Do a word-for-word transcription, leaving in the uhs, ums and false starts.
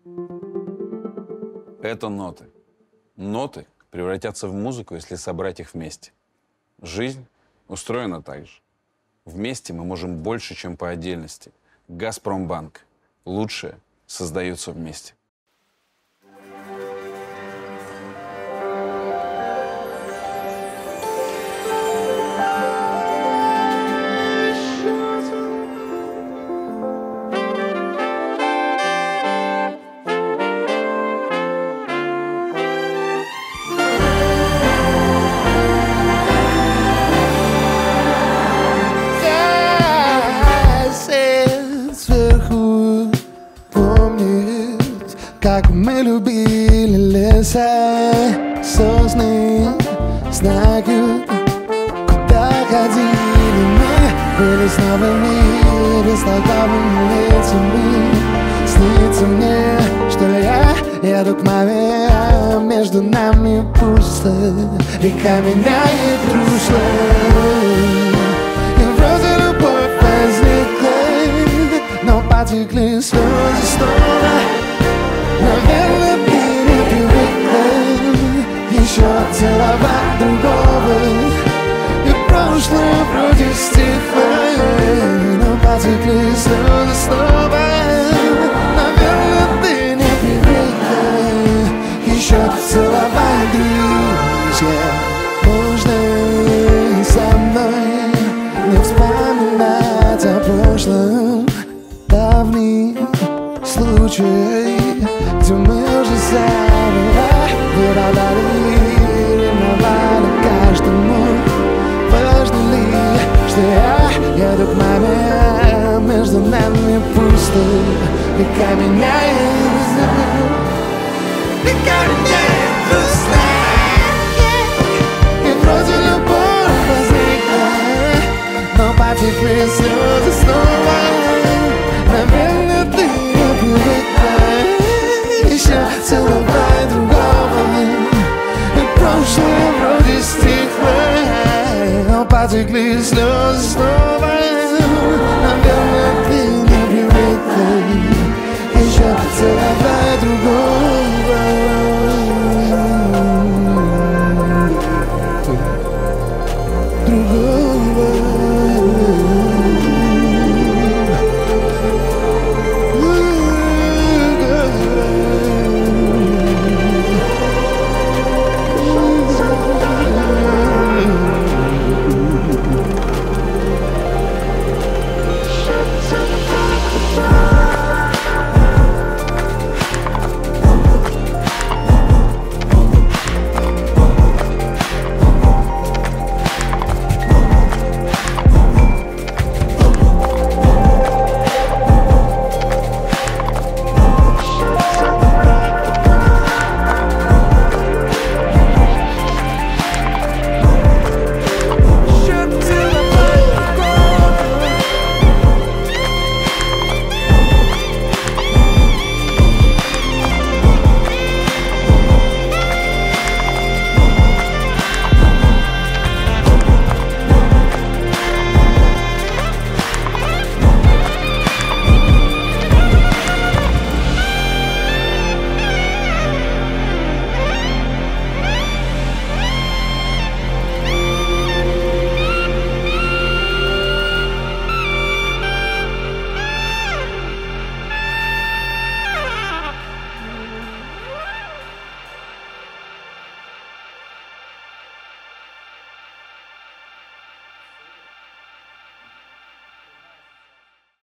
Это ноты. Ноты превратятся в музыку, если собрать их вместе. Жизнь устроена так же. Вместе мы можем больше, чем по отдельности. Газпромбанк. Лучшее создается вместе. Как мы любили леса, сосны, знают, куда ходили мы. Были снова в мире с толковыми лицами. Снится мне, что я еду к маме, а между нами пусто. Река меняет русло, и вроде любовь возникла, но потекли слезы снова. Наверное, ты не привыкла еще целовать другого, и прошлое вроде стихло, но потекли слезы снова. Наверное, ты не привыкла еще целовать друзья. Можно со мной не вспоминать о прошлом, давний случай, где мы уже забывали, выдавали, ревновали каждому. Важно ли, что я еду к маме, между нами пусто. Река меняет, река меняет русло, и вроде любовь возникла, но потекли слезы снова. Наверное, ты не привыкла еще целовать другого, и прошлое вроде стихло, но потекли слезы снова.